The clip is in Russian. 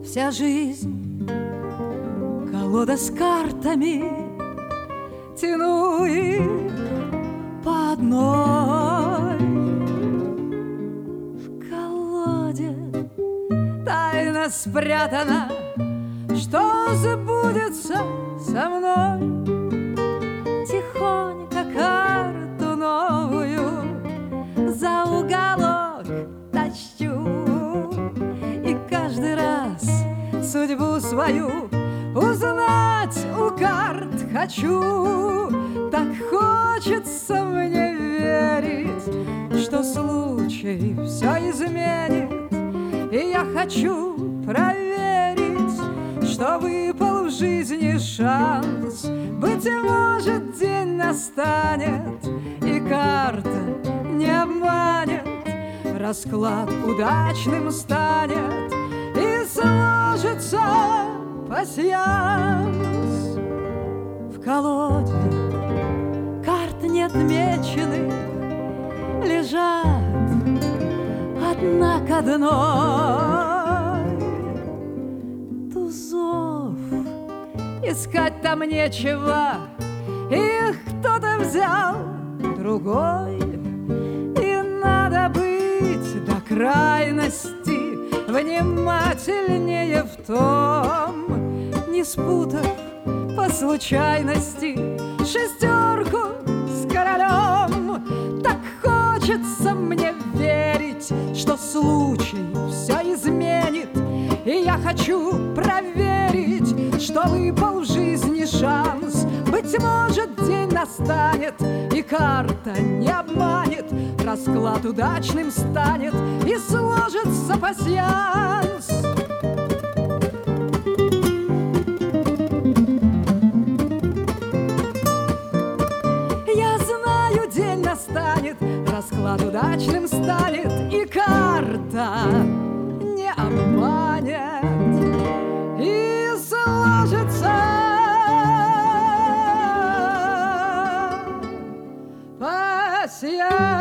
Вся жизнь колода с картами, тяну их по одной. В колоде тайна спрятана, что сбудется со мной. Тихонько карту новую за уголок тащу, и каждый раз судьбу свою узнать у карт хочу. Так хочется мне верить, что случай все изменит, и я хочу проверить, что выпал в жизни шанс. Быть может, день настанет, и карта не обманет, расклад удачным станет, и сложится пасьянс. В колоде карт нет меченых, лежат одна к одной. Тузов искать там нечего, их кто-то взял другой. И надо быть до крайности внимательнее в том, не спутав по случайности шестерку с королем. Так хочется мне верить, что случай все изменит, и я хочу проверить, что выпал в жизни шанс. Быть может, день настанет, и карта не обманет, расклад удачным станет, и сложится пасьянс. Я знаю, день настанет, расклад удачным станет, и карта не обманет, и сложится пасьянс.